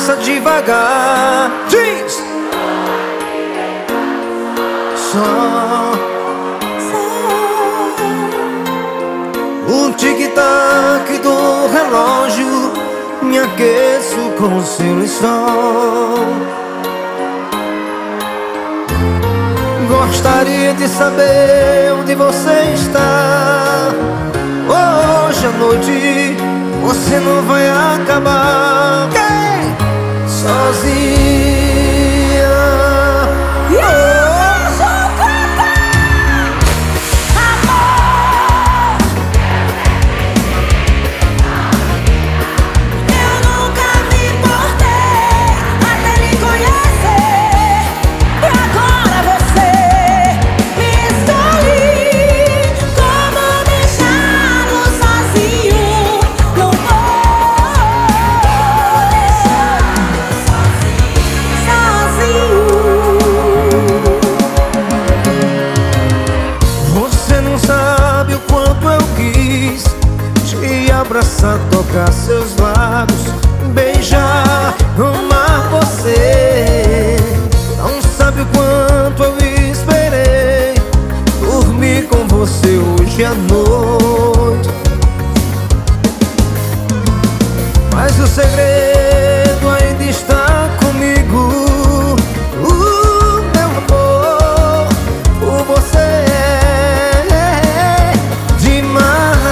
passa devagar. Diz! Só o tic-tac do relógio, me aqueço com seu lençol. Gostaria de saber onde você está. Hoje à noite você não vai acabar sozinha. Abraçar, tocar seus lábios, beijar, amar você. Não sabe o quanto eu esperei dormir com você hoje à noite. Mas o segredo ainda está comigo. Meu amor por você é demais.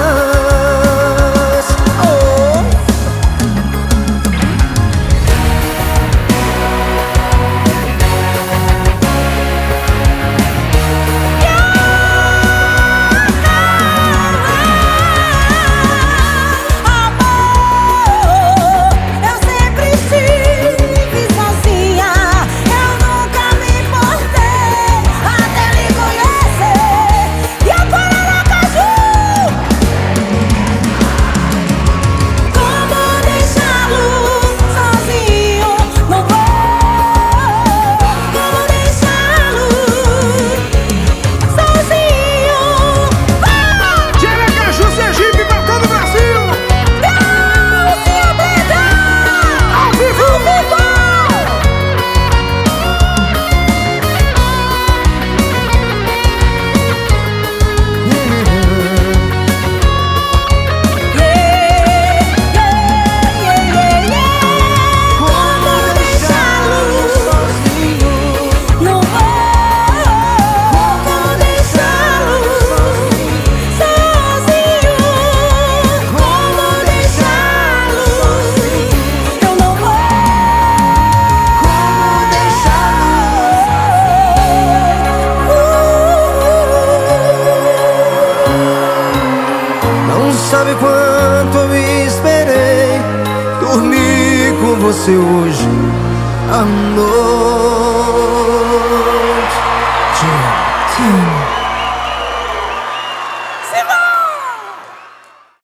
Sabe quanto eu esperei dormir com você hoje à noite.